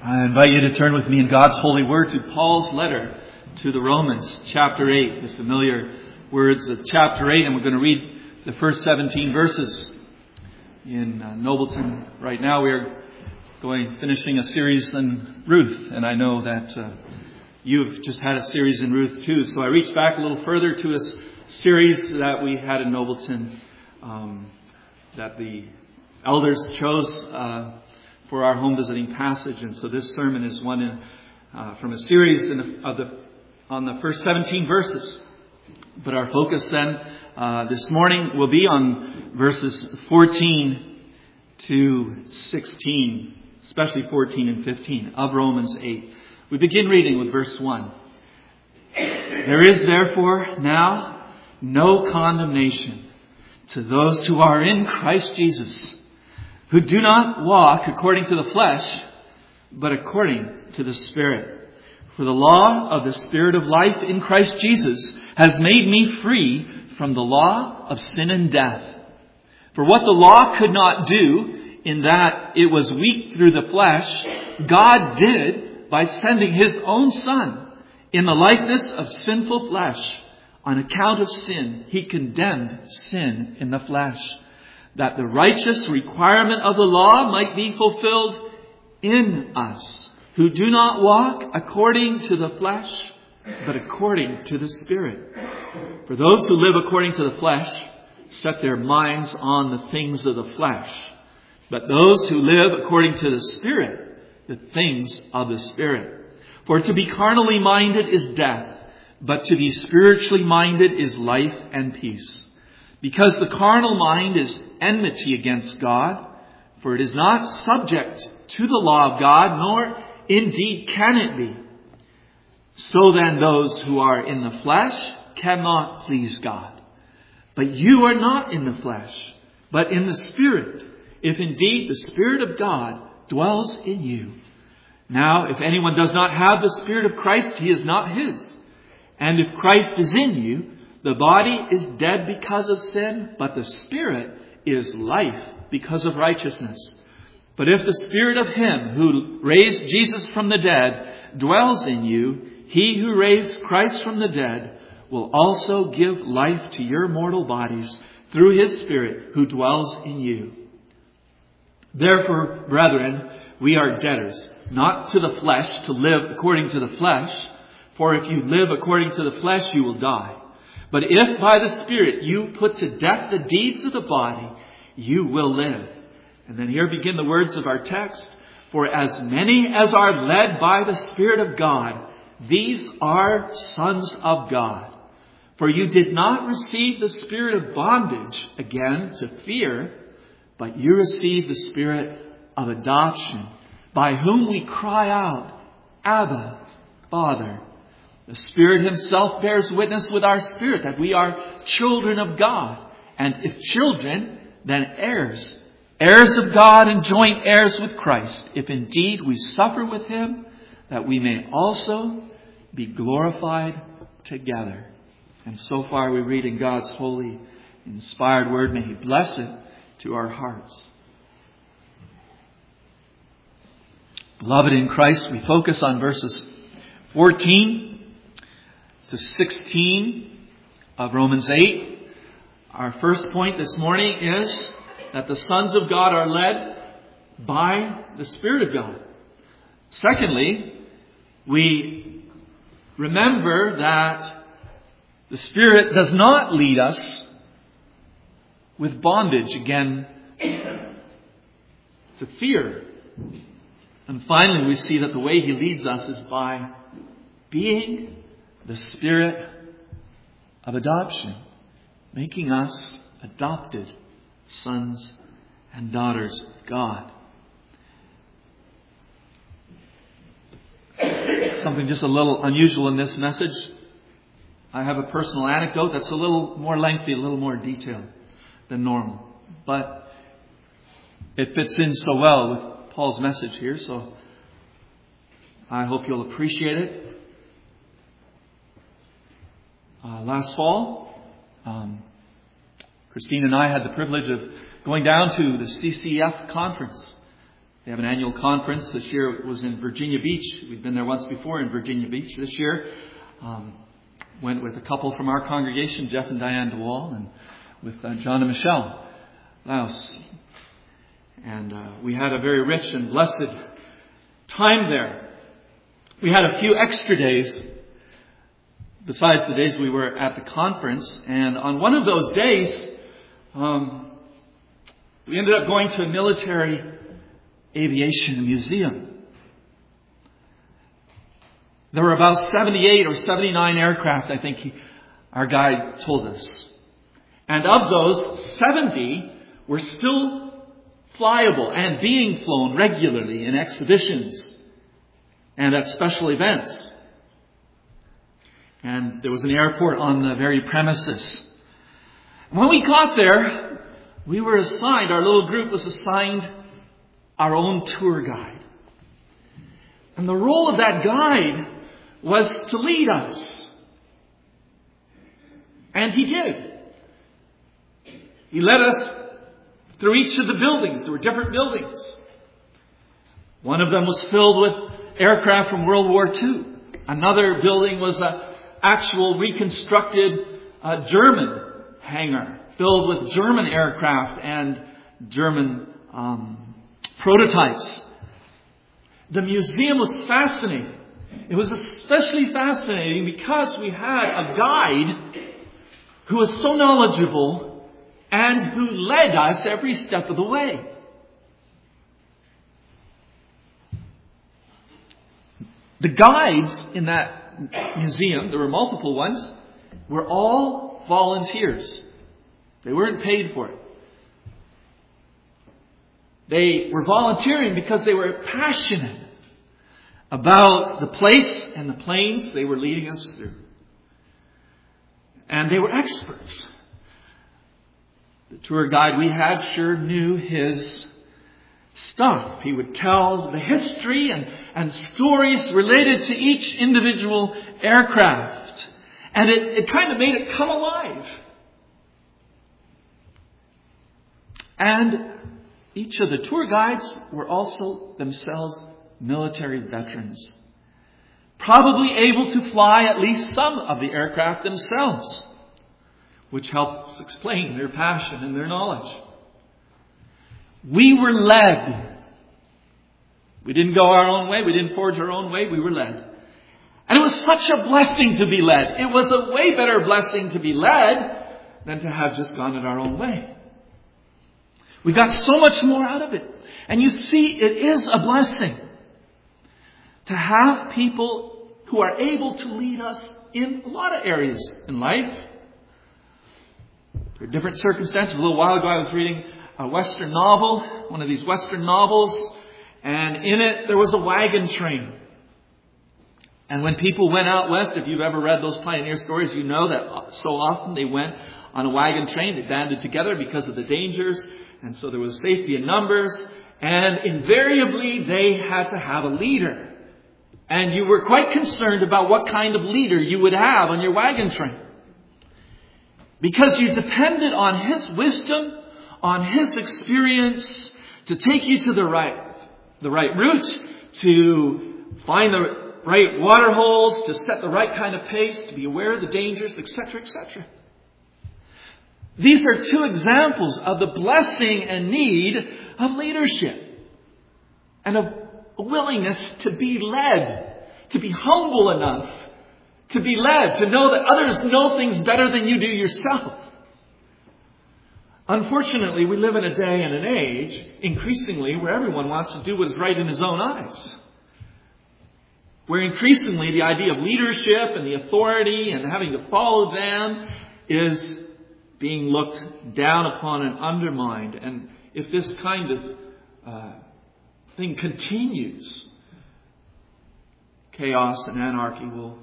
I invite you to turn with me in God's holy word to Paul's letter to the Romans, chapter 8, the familiar words of chapter 8. And we're going to read the first 17 verses in Nobleton. Right now we are finishing a series in Ruth. And I know that you've just had a series in Ruth too. So I reached back a little further to a series that we had in Nobleton that the elders chose for our home visiting passage. And so this sermon is one from a series on the first 17 verses. But our focus then this morning will be on verses 14 to 16, especially 14 and 15 of Romans 8. We begin reading with verse 1. There is therefore now no condemnation to those who are in Christ Jesus, who do not walk according to the flesh, but according to the Spirit. For the law of the Spirit of life in Christ Jesus has made me free from the law of sin and death. For what the law could not do, in that it was weak through the flesh, God did by sending His own Son in the likeness of sinful flesh. On account of sin, He condemned sin in the flesh, that the righteous requirement of the law might be fulfilled in us, who do not walk according to the flesh, but according to the Spirit. For those who live according to the flesh set their minds on the things of the flesh, but those who live according to the Spirit, the things of the Spirit. For to be carnally minded is death, but to be spiritually minded is life and peace. Because the carnal mind is enmity against God, for it is not subject to the law of God, nor indeed can it be. So then those who are in the flesh cannot please God. But you are not in the flesh, but in the Spirit, if indeed the Spirit of God dwells in you. Now, if anyone does not have the Spirit of Christ, he is not his. And if Christ is in you, the body is dead because of sin, but the Spirit is life because of righteousness. But if the Spirit of Him who raised Jesus from the dead dwells in you, He who raised Christ from the dead will also give life to your mortal bodies through His Spirit who dwells in you. Therefore, brethren, we are debtors, not to the flesh, to live according to the flesh. For if you live according to the flesh, you will die. But if by the Spirit you put to death the deeds of the body, you will live. And then here begin the words of our text. For as many as are led by the Spirit of God, these are sons of God. For you did not receive the spirit of bondage again to fear, but you received the Spirit of adoption, by whom we cry out, Abba, Father. The Spirit Himself bears witness with our spirit that we are children of God. And if children, then heirs. Heirs of God and joint heirs with Christ. If indeed we suffer with Him, that we may also be glorified together. And so far we read in God's holy, inspired word. May He bless it to our hearts. Beloved in Christ, we focus on verses 14 to 16 of Romans 8. Our first point this morning is that the sons of God are led by the Spirit of God. Secondly, we remember that the Spirit does not lead us with bondage again to fear. And finally, we see that the way He leads us is by being the Spirit of adoption, making us adopted sons and daughters of God. Something just a little unusual in this message. I have a personal anecdote that's a little more lengthy, a little more detailed than normal. But it fits in so well with Paul's message here, so I hope you'll appreciate it. Last fall, Christine and I had the privilege of going down to the CCF conference They have an annual conference. This year it was in Virginia Beach. We've been there once before in Virginia Beach. This year, went with a couple from our congregation, Jeff and Diane DeWall, and with John and Michelle Laos. And we had a very rich and blessed time there. We had a few extra days besides the days we were at the conference. And on one of those days, we ended up going to a military aviation museum. There were about 78 or 79 aircraft, I think our guide told us. And of those, 70 were still flyable and being flown regularly in exhibitions and at special events. And there was an airport on the very premises. When we got there, we were assigned, our little group was assigned our own tour guide. And the role of that guide was to lead us. And he did. He led us through each of the buildings. There were different buildings. One of them was filled with aircraft from World War II. Another building was an actual reconstructed German hangar filled with German aircraft and German prototypes. The museum was fascinating. It was especially fascinating because we had a guide who was so knowledgeable and who led us every step of the way. The guides in that museum, there were multiple ones, were all volunteers. They weren't paid for it. They were volunteering because they were passionate about the place and the planes they were leading us through. And they were experts. The tour guide we had sure knew his stuff. He would tell the history and stories related to each individual aircraft. And it kind of made it come alive. And each of the tour guides were also themselves military veterans, probably able to fly at least some of the aircraft themselves, which helps explain their passion and their knowledge. We were led. We didn't go our own way. We didn't forge our own way. We were led. And it was such a blessing to be led. It was a way better blessing to be led than to have just gone it our own way. We got so much more out of it. And you see, it is a blessing to have people who are able to lead us in a lot of areas in life. There are different circumstances. A little while ago I was reading a Western novel, one of these Western novels, and in it there was a wagon train. And when people went out west, if you've ever read those pioneer stories, you know that so often they went on a wagon train. They banded together because of the dangers. And so there was safety in numbers. And invariably they had to have a leader. And you were quite concerned about what kind of leader you would have on your wagon train. Because you depended on his wisdom, on his experience to take you to the right route, to find the right water holes, to set the right kind of pace, to be aware of the dangers, etc., etc. These are two examples of the blessing and need of leadership and of a willingness to be led, to be humble enough to be led, to know that others know things better than you do yourself. Unfortunately, we live in a day and an age, increasingly, where everyone wants to do what is right in his own eyes. Where increasingly the idea of leadership and the authority and having to follow them is being looked down upon and undermined. And if this kind of thing continues, chaos and anarchy will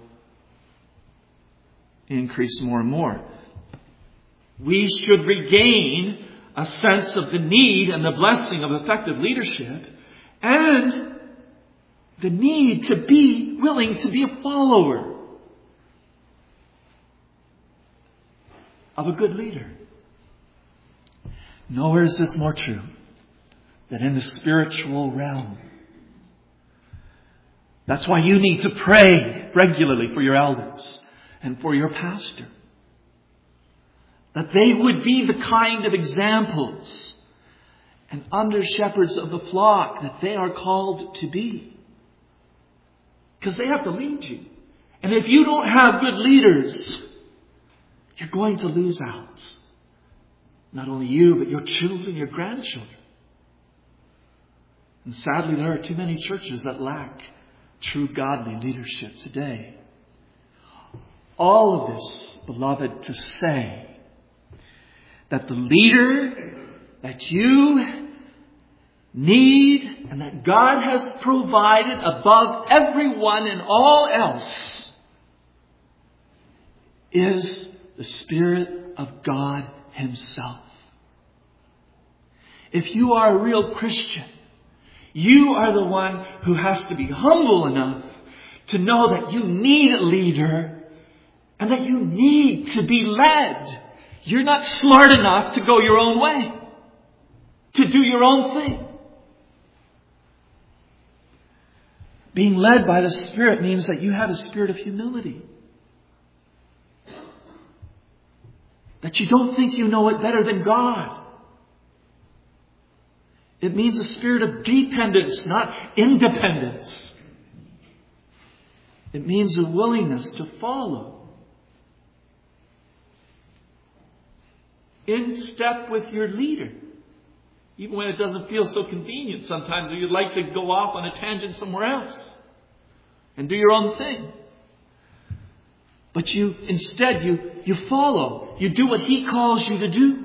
increase more and more. We should regain a sense of the need and the blessing of effective leadership and the need to be willing to be a follower of a good leader. Nowhere is this more true than in the spiritual realm. That's why you need to pray regularly for your elders and for your pastor. That they would be the kind of examples and under shepherds of the flock that they are called to be. Because they have to lead you. And if you don't have good leaders, you're going to lose out. Not only you, but your children, your grandchildren. And sadly, there are too many churches that lack true godly leadership today. All of this, beloved, to say that the leader that you need and that God has provided above everyone and all else is the Spirit of God Himself. If you are a real Christian, you are the one who has to be humble enough to know that you need a leader and that you need to be led. You're not smart enough to go your own way, to do your own thing. Being led by the Spirit means that you have a spirit of humility. That you don't think you know it better than God. It means a spirit of dependence, not independence. It means a willingness to follow in step with your leader. Even when it doesn't feel so convenient sometimes, or you'd like to go off on a tangent somewhere else and do your own thing. But you follow. You do what He calls you to do.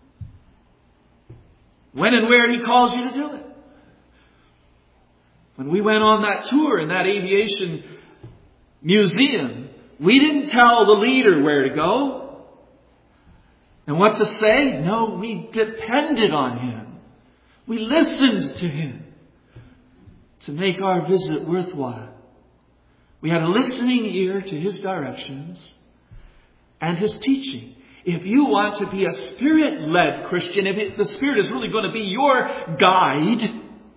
When and where He calls you to do it. When we went on that tour in that aviation museum, we didn't tell the leader where to go and what to say. No, we depended on Him. We listened to Him to make our visit worthwhile. We had a listening ear to His directions and His teaching. If you want to be a Spirit-led Christian, if the Spirit is really going to be your guide, you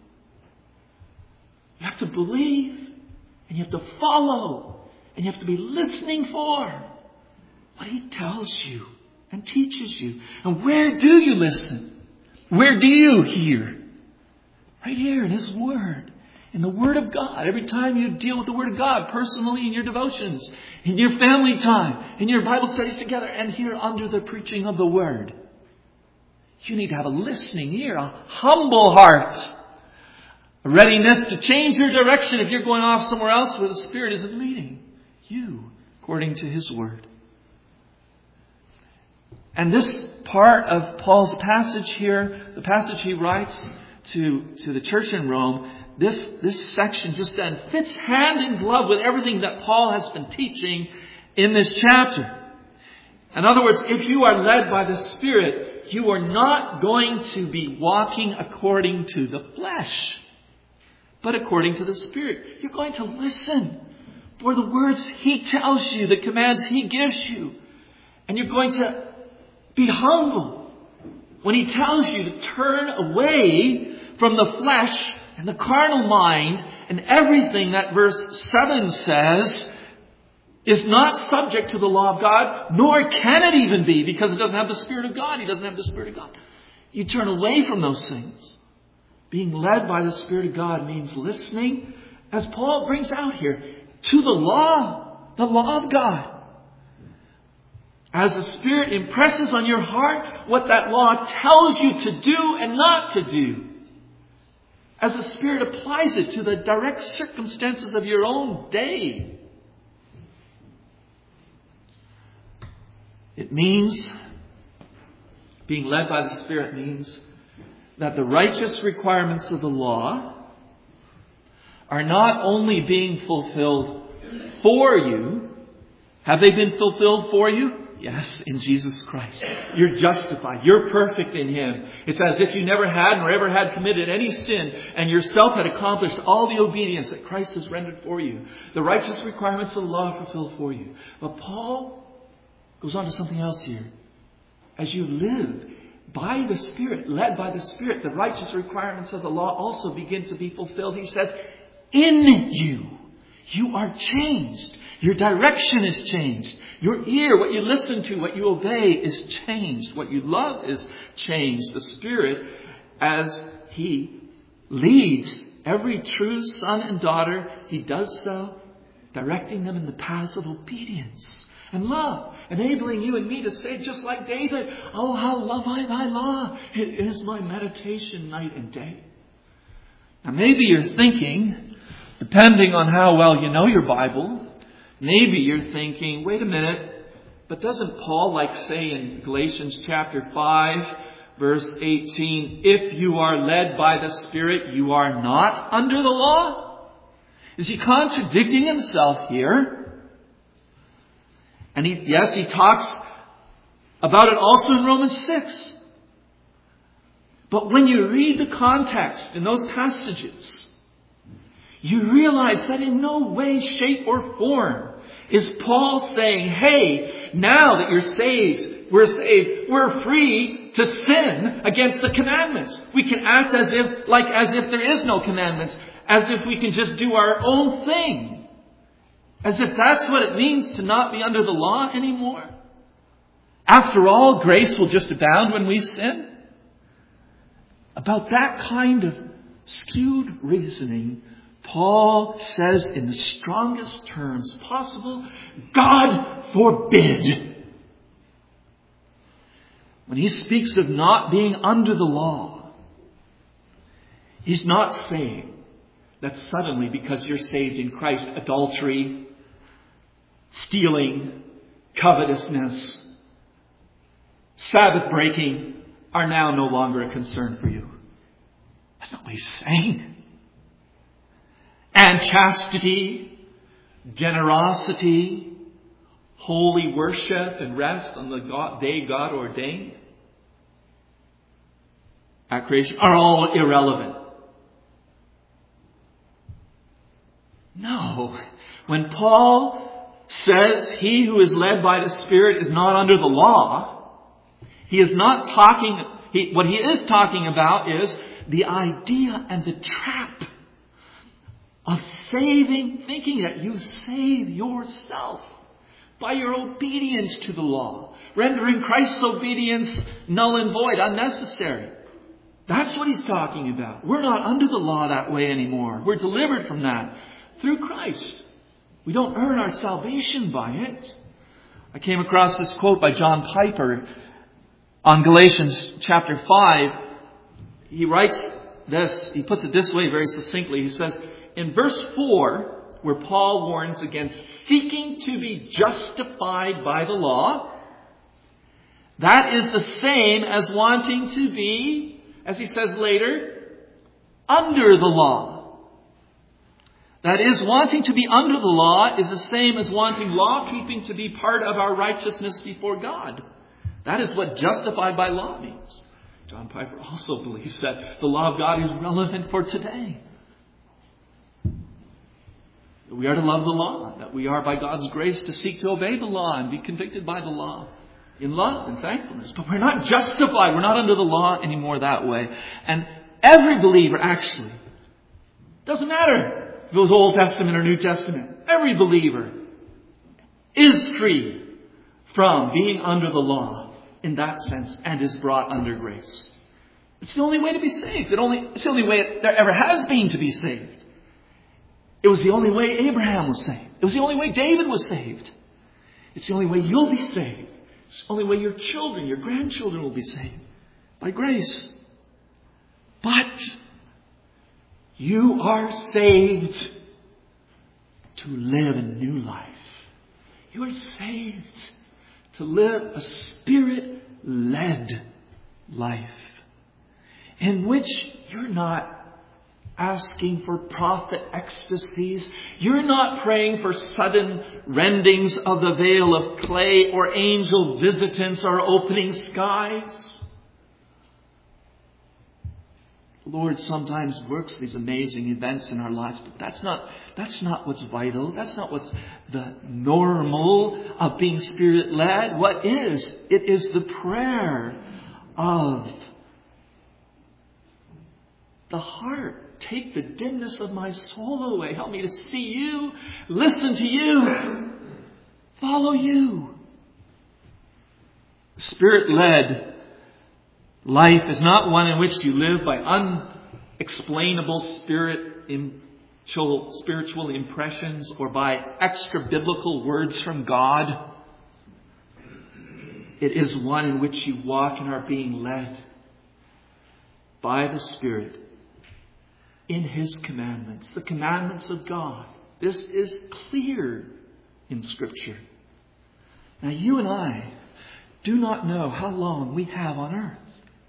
have to believe and you have to follow and you have to be listening for what He tells you and teaches you. And where do you listen? Where do you hear? Right here in His Word. In the Word of God. Every time you deal with the Word of God, personally in your devotions, in your family time, in your Bible studies together, and here under the preaching of the Word, you need to have a listening ear, a humble heart, a readiness to change your direction if you're going off somewhere else where the Spirit isn't leading you according to His Word. And this part of Paul's passage here, the passage he writes to the church in Rome, this section just then fits hand in glove with everything that Paul has been teaching in this chapter. In other words, if you are led by the Spirit, you are not going to be walking according to the flesh, but according to the Spirit. You're going to listen for the words He tells you, the commands He gives you. And you're going to be humble when He tells you to turn away from the flesh and the carnal mind and everything that verse 7 says is not subject to the law of God, nor can it even be, because it doesn't have the Spirit of God. He doesn't have the Spirit of God. You turn away from those things. Being led by the Spirit of God means listening, as Paul brings out here, to the law of God. As the Spirit impresses on your heart what that law tells you to do and not to do. As the Spirit applies it to the direct circumstances of your own day. It means, being led by the Spirit means that the righteous requirements of the law are not only being fulfilled for you. Have they been fulfilled for you? Yes, in Jesus Christ. You're justified. You're perfect in Him. It's as if you never had nor ever had committed any sin and yourself had accomplished all the obedience that Christ has rendered for you. The righteous requirements of the law are fulfilled for you. But Paul goes on to something else here. As you live by the Spirit, led by the Spirit, the righteous requirements of the law also begin to be fulfilled. He says, in you, you are changed. Your direction is changed. Your ear, what you listen to, what you obey is changed. What you love is changed. The Spirit, as He leads every true son and daughter, He does so, directing them in the paths of obedience and love, enabling you and me to say, just like David, oh, how love I thy law. It is my meditation night and day. Now maybe you're thinking, depending on how well you know your Bible, maybe you're thinking, wait a minute, but doesn't Paul say in Galatians chapter 5, verse 18, if you are led by the Spirit, you are not under the law? Is he contradicting himself here? And he talks about it also in Romans 6. But when you read the context in those passages, you realize that in no way, shape, or form is Paul saying, hey, now that you're saved, we're free to sin against the commandments. We can act as if there is no commandments, as if we can just do our own thing. As if that's what it means to not be under the law anymore. After all, grace will just abound when we sin. About that kind of skewed reasoning, Paul says in the strongest terms possible, God forbid. When he speaks of not being under the law, he's not saying that suddenly, because you're saved in Christ, adultery, stealing, covetousness, Sabbath breaking are now no longer a concern for you. That's not what he's saying. And chastity, generosity, holy worship and rest on the day God ordained at creation are all irrelevant. No. When Paul says he who is led by the Spirit is not under the law, he is not talking, what he is talking about is the idea and the trap of thinking that you save yourself by your obedience to the law, rendering Christ's obedience null and void, unnecessary. That's what he's talking about. We're not under the law that way anymore. We're delivered from that through Christ. We don't earn our salvation by it. I came across this quote by John Piper on Galatians chapter 5. He writes this, he puts it this way very succinctly. He says, in verse 4, where Paul warns against seeking to be justified by the law, that is the same as wanting to be, as he says later, under the law. That is, wanting to be under the law is the same as wanting law-keeping to be part of our righteousness before God. That is what justified by law means. John Piper also believes that the law of God is relevant for today. That we are to love the law. That we are, by God's grace, to seek to obey the law and be convicted by the law in love and thankfulness. But we're not justified. We're not under the law anymore that way. And every believer, actually, doesn't matter if it was Old Testament or New Testament, every believer is free from being under the law in that sense and is brought under grace. It's the only way to be saved. It's the only way there ever has been to be saved. It was the only way Abraham was saved. It was the only way David was saved. It's the only way you'll be saved. It's the only way your children, your grandchildren will be saved. By grace. But you are saved to live a new life. You are saved to live a Spirit-led life in which you're not asking for prophet ecstasies. You're not praying for sudden rendings of the veil of clay or angel visitants or opening skies. The Lord sometimes works these amazing events in our lives, but that's not what's vital. That's not what's the normal of being Spirit-led. What is? It is the prayer of the heart. Take the dimness of my soul away. Help me to see you, listen to you, follow you. Spirit-led life is not one in which you live by unexplainable spiritual impressions or by extra biblical words from God. It is one in which you walk and are being led by the Spirit in His commandments, the commandments of God. This is clear in Scripture. Now, you and I do not know how long we have on earth.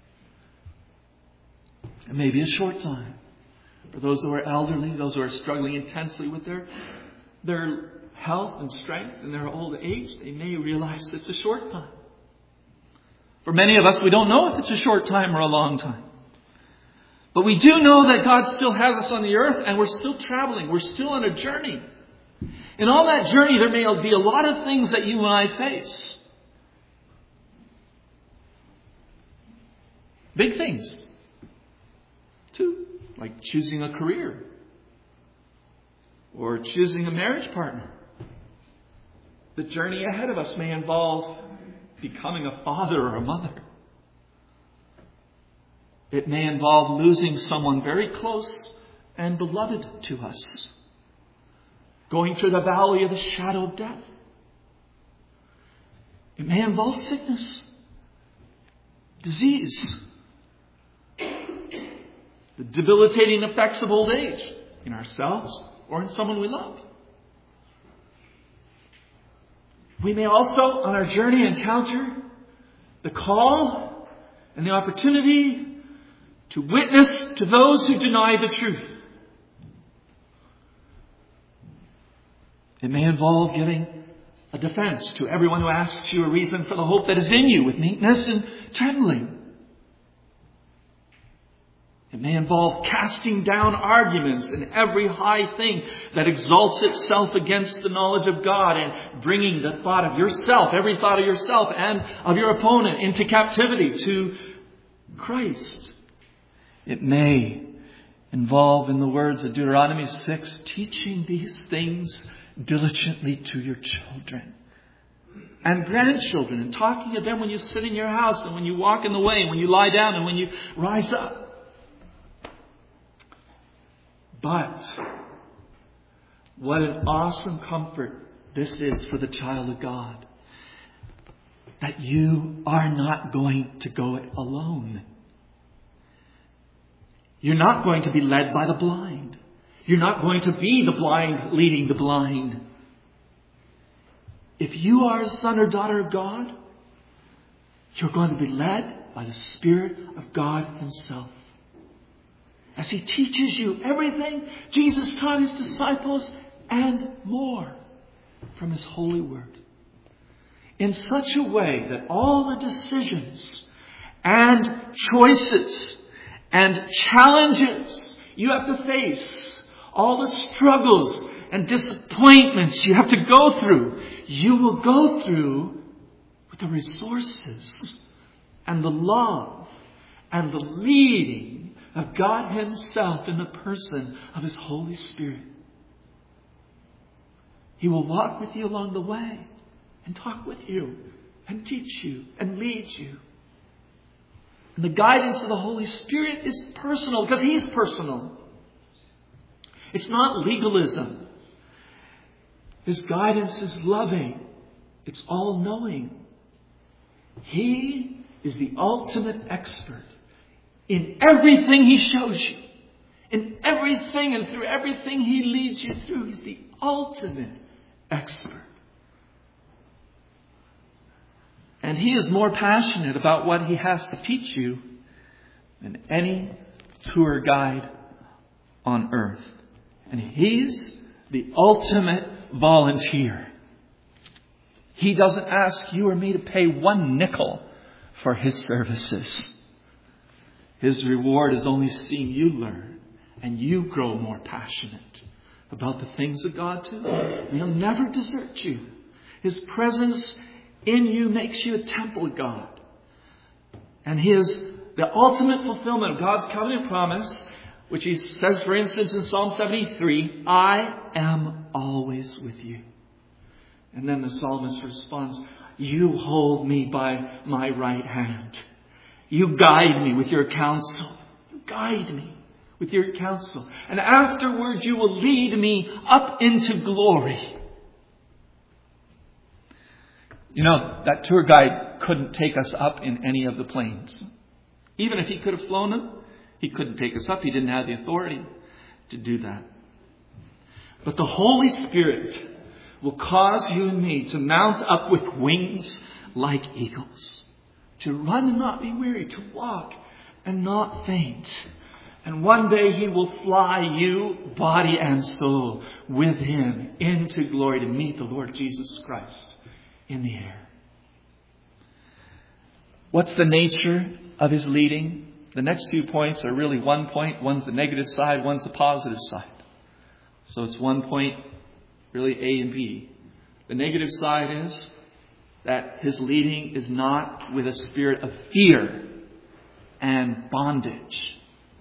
It may be a short time. For those who are elderly, those who are struggling intensely with their health and strength in their old age, they may realize it's a short time. For many of us, we don't know if it's a short time or a long time. But we do know that God still has us on the earth and we're still traveling. We're still on a journey. In all that journey, there may be a lot of things that you and I face. Big things. Too. Like choosing a career. Or choosing a marriage partner. The journey ahead of us may involve becoming a father or a mother. It may involve losing someone very close and beloved to us. Going through the valley of the shadow of death. It may involve sickness, disease, the debilitating effects of old age in ourselves or in someone we love. We may also, on our journey, encounter the call and the opportunity to witness to those who deny the truth. It may involve giving a defense to everyone who asks you a reason for the hope that is in you with meekness and trembling. It may involve casting down arguments and every high thing that exalts itself against the knowledge of God and bringing the thought of yourself, every thought of yourself and of your opponent into captivity to Christ. It may involve, in the words of Deuteronomy 6, teaching these things diligently to your children and grandchildren and talking to them when you sit in your house and when you walk in the way and when you lie down and when you rise up. But what an awesome comfort this is for the child of God. That you are not going to go it alone. You're not going to be led by the blind. You're not going to be the blind leading the blind. If you are a son or daughter of God, you're going to be led by the Spirit of God Himself. As He teaches you everything Jesus taught His disciples and more from His holy word. In such a way that all the decisions and choices and challenges you have to face, all the struggles and disappointments you have to go through, you will go through with the resources and the love and the leading of God Himself in the person of His Holy Spirit. He will walk with you along the way and talk with you and teach you and lead you. And the guidance of the Holy Spirit is personal because He's personal. It's not legalism. His guidance is loving. It's all-knowing. He is the ultimate expert in everything He shows you. In everything and through everything He leads you through. He's the ultimate expert. And He is more passionate about what He has to teach you than any tour guide on earth. And He's the ultimate volunteer. He doesn't ask you or me to pay one nickel for His services. His reward is only seeing you learn and you grow more passionate about the things of God too. And He'll never desert you. His presence in you makes you a temple of God. And the ultimate fulfillment of God's covenant promise, which He says, for instance, in Psalm 73, I am always with you. And then the psalmist responds, you hold me by my right hand. You guide me with your counsel. You guide me with your counsel. And afterwards you will lead me up into glory. You know, that tour guide couldn't take us up in any of the planes. Even if he could have flown them, he couldn't take us up. He didn't have the authority to do that. But the Holy Spirit will cause you and me to mount up with wings like eagles. To run and not be weary. To walk and not faint. And one day He will fly you, body and soul, with Him into glory to meet the Lord Jesus Christ in the air. What's the nature of His leading? The next 2 points are really one point. One's the negative side, one's the positive side. So it's 1 point, really A and B. The negative side is that His leading is not with a spirit of fear and bondage.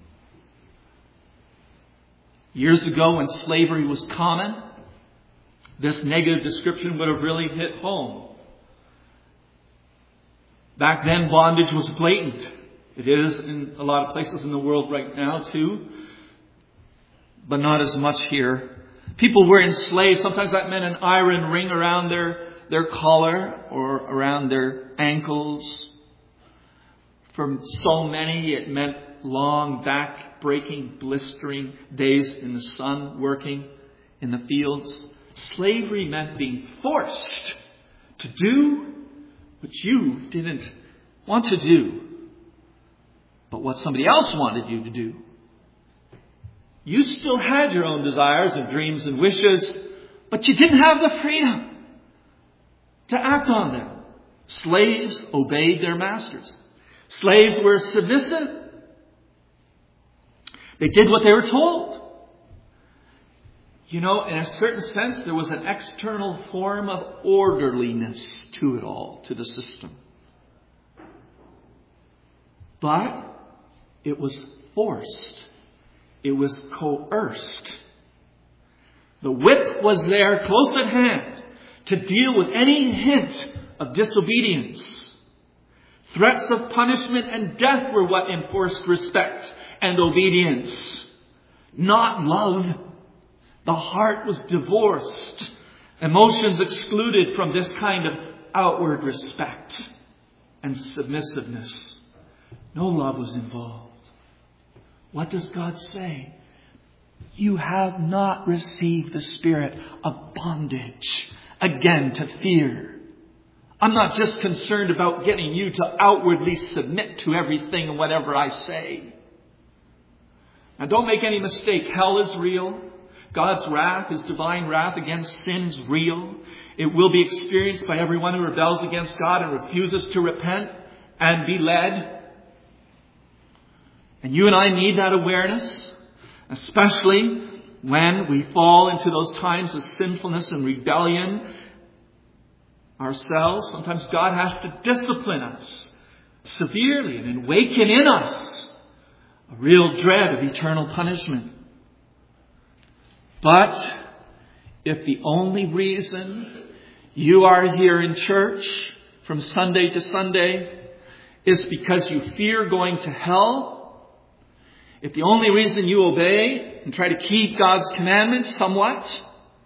Years ago, when slavery was common, this negative description would have really hit home. Back then, bondage was blatant. It is in a lot of places in the world right now too, but not as much here. People were enslaved. Sometimes that meant an iron ring around their collar or around their ankles. For so many, it meant long, back-breaking, blistering days in the sun, working in the fields. Slavery meant being forced to do what you didn't want to do, but what somebody else wanted you to do. You still had your own desires and dreams and wishes, but you didn't have the freedom to act on them. Slaves obeyed their masters. Slaves were submissive. They did what they were told. You know, in a certain sense, there was an external form of orderliness to it all, to the system. But it was forced. It was coerced. The whip was there close at hand to deal with any hint of disobedience. Threats of punishment and death were what enforced respect and obedience, not love. The heart was divorced, emotions excluded from this kind of outward respect and submissiveness. No love was involved. What does God say? You have not received the spirit of bondage, again to fear. I'm not just concerned about getting you to outwardly submit to everything and whatever I say. Now don't make any mistake, hell is real. God's wrath, His divine wrath against sin is real. It will be experienced by everyone who rebels against God and refuses to repent and be led. And you and I need that awareness, especially when we fall into those times of sinfulness and rebellion ourselves. Sometimes God has to discipline us severely and awaken in us a real dread of eternal punishment. But if the only reason you are here in church from Sunday to Sunday is because you fear going to hell, if the only reason you obey and try to keep God's commandments somewhat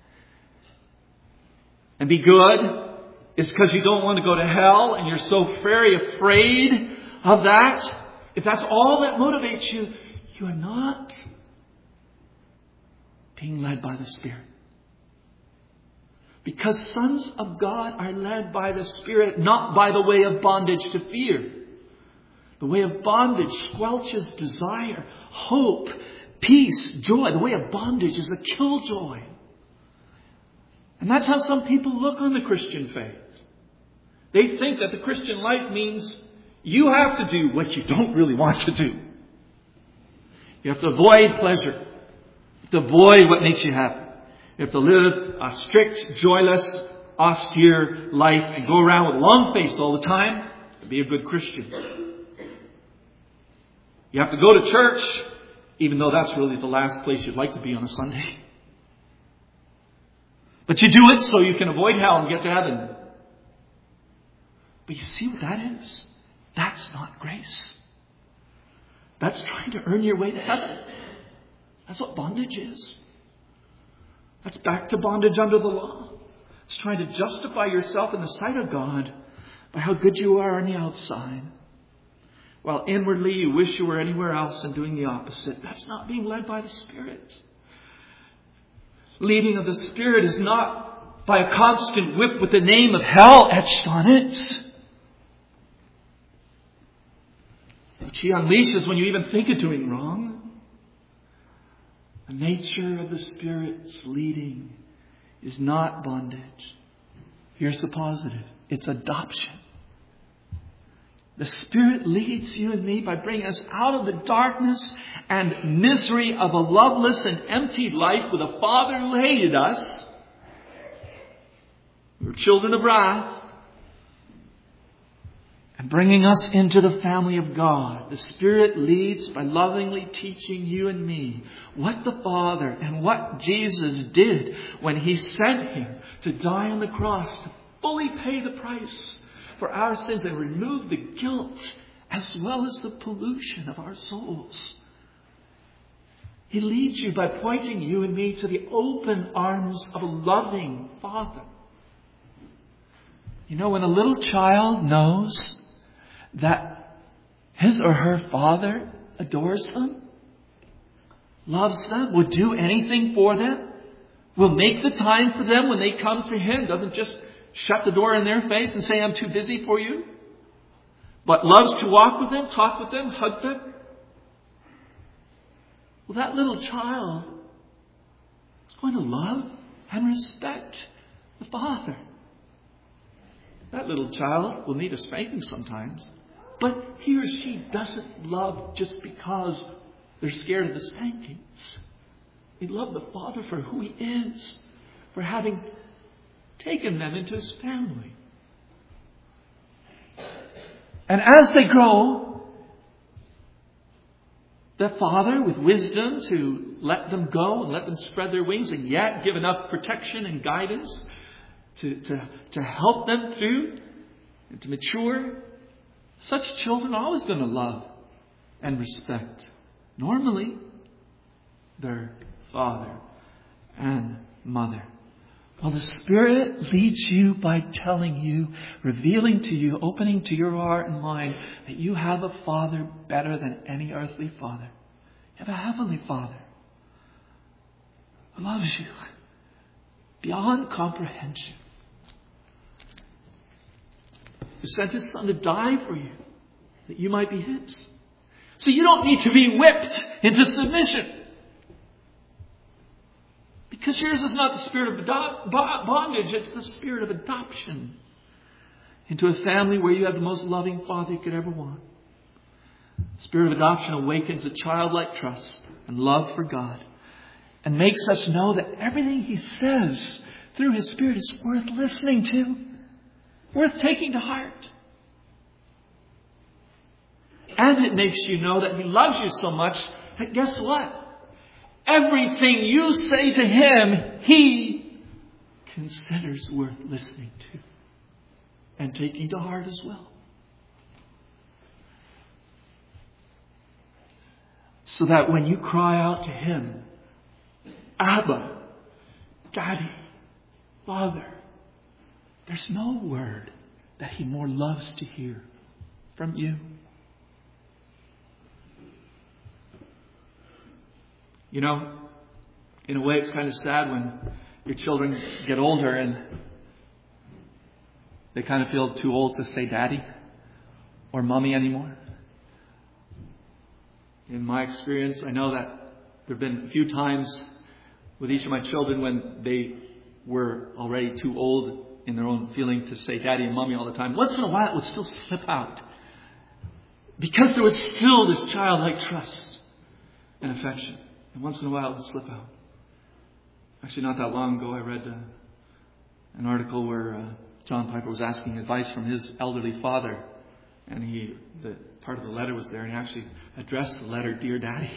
and be good is because you don't want to go to hell and you're so very afraid of that, if that's all that motivates you, you are not being led by the Spirit. Because sons of God are led by the Spirit, not by the way of bondage to fear. The way of bondage squelches desire, hope, peace, joy. The way of bondage is a killjoy. And that's how some people look on the Christian faith. They think that the Christian life means you have to do what you don't really want to do. You have to avoid pleasure. You have to avoid what makes you happy. You have to live a strict, joyless, austere life and go around with a long face all the time to be a good Christian. You have to go to church, even though that's really the last place you'd like to be on a Sunday. But you do it so you can avoid hell and get to heaven. But you see what that is? That's not grace. That's trying to earn your way to heaven. That's what bondage is. That's back to bondage under the law. It's trying to justify yourself in the sight of God by how good you are on the outside, while inwardly you wish you were anywhere else and doing the opposite. That's not being led by the Spirit. Leading of the Spirit is not by a constant whip with the name of hell etched on it, which He unleashes when you even think of doing wrong. The nature of the Spirit's leading is not bondage. Here's the positive. It's adoption. The Spirit leads you and me by bringing us out of the darkness and misery of a loveless and empty life with a Father who hated us. We're children of wrath. And bringing us into the family of God. The Spirit leads by lovingly teaching you and me what the Father and what Jesus did when He sent Him to die on the cross, to fully pay the price for our sins and remove the guilt as well as the pollution of our souls. He leads you by pointing you and me to the open arms of a loving Father. You know, when a little child knows that his or her father adores them, loves them, will do anything for them, will make the time for them when they come to Him, doesn't just shut the door in their face and say, I'm too busy for you, but loves to walk with them, talk with them, hug them. Well, that little child is going to love and respect the Father. That little child will need a spanking sometimes, but he or she doesn't love just because they're scared of the spankings. They love the Father for who He is, for having taken them into His family. And as they grow, the Father, with wisdom to let them go and let them spread their wings, and yet give enough protection and guidance to help them through and to mature. Such children are always going to love and respect, normally, their father and mother. Well, the Spirit leads you by telling you, revealing to you, opening to your heart and mind that you have a Father better than any earthly father. You have a heavenly Father who loves you beyond comprehension. Who sent His Son to die for you, that you might be His. So you don't need to be whipped into submission. Because yours is not the spirit of bondage, it's the spirit of adoption into a family where you have the most loving Father you could ever want. The spirit of adoption awakens a childlike trust and love for God and makes us know that everything He says through His Spirit is worth listening to, worth taking to heart. And it makes you know that He loves you so much that guess what? Everything you say to Him, He considers worth listening to and taking to heart as well. So that when you cry out to Him, Abba, Daddy, Father, there's no word that He more loves to hear from you. You know, in a way it's kind of sad when your children get older and they kind of feel too old to say daddy or mommy anymore. In my experience, I know that there have been a few times with each of my children when they were already too old in their own feeling to say daddy and mommy all the time. Once in a while it would still slip out because there was still this childlike trust and affection. And once in a while it would slip out. Actually, not that long ago I read an article where John Piper was asking advice from his elderly father. And the part of the letter was there, and he actually addressed the letter, "Dear Daddy."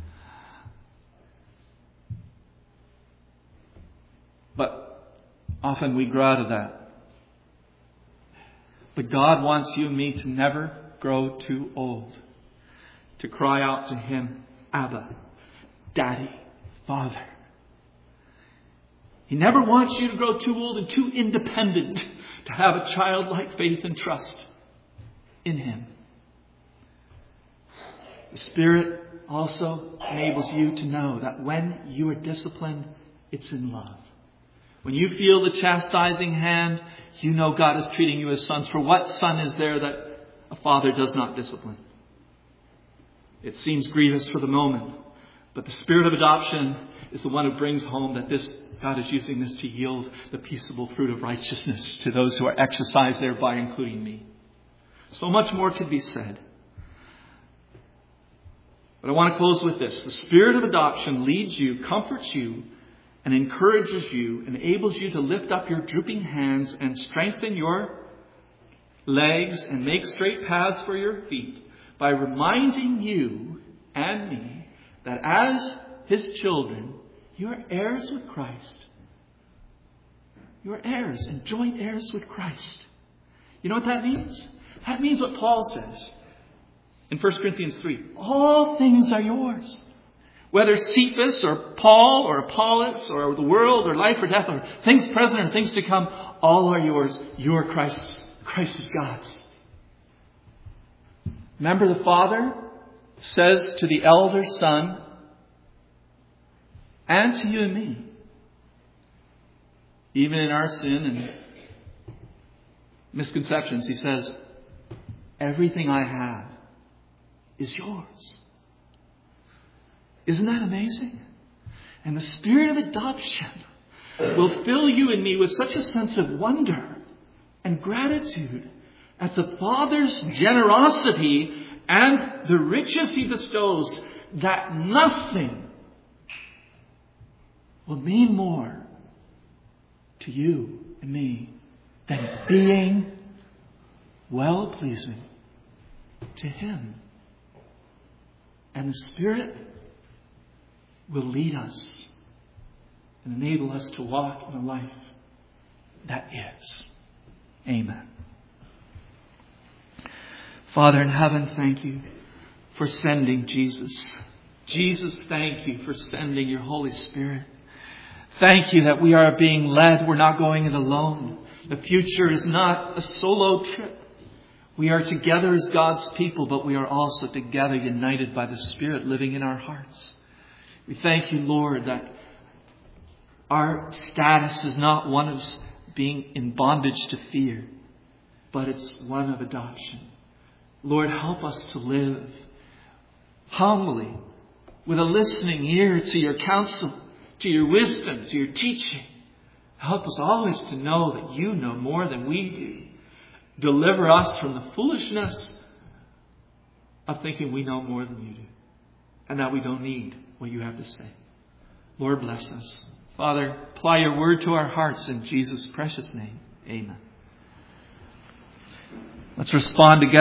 But often we grow out of that. But God wants you and me to never grow too old to cry out to Him, "Abba, Daddy, Father." He never wants you to grow too old and too independent to have a childlike faith and trust in Him. The Spirit also enables you to know that when you are disciplined, it's in love. When you feel the chastising hand, you know God is treating you as sons. For what son is there that a father does not discipline? It seems grievous for the moment, but the Spirit of adoption is the one who brings home that God is using this to yield the peaceable fruit of righteousness to those who are exercised thereby, including me. So much more could be said. But I want to close with this. The Spirit of adoption leads you, comforts you, and encourages you, enables you to lift up your drooping hands and strengthen your legs and make straight paths for your feet by reminding you and me that as His children, you are heirs with Christ. You are heirs and joint heirs with Christ. You know what that means? That means what Paul says in 1 Corinthians 3. All things are yours. Whether Cephas or Paul or Apollos or the world or life or death or things present and things to come, all are yours. You are Christ's. Christ is God's. Remember, the Father says to the elder Son and to you and me, even in our sin and misconceptions, He says, everything I have is yours. Isn't that amazing? And the Spirit of adoption will fill you and me with such a sense of wonder and gratitude at the Father's generosity and the riches He bestows, that nothing will mean more to you and me than being well-pleasing to Him. And the Spirit will lead us and enable us to walk in a life that is. Amen. Father in heaven, thank you for sending Jesus. Jesus, thank you for sending your Holy Spirit. Thank you that we are being led. We're not going it alone. The future is not a solo trip. We are together as God's people, but we are also together united by the Spirit living in our hearts. We thank you, Lord, that our status is not one of being in bondage to fear, but it's one of adoption. Lord, help us to live humbly with a listening ear to your counsel, to your wisdom, to your teaching. Help us always to know that you know more than we do. Deliver us from the foolishness of thinking we know more than you do and that we don't need what you have to say. Lord, bless us. Father, apply your word to our hearts in Jesus' precious name. Amen. Let's respond together.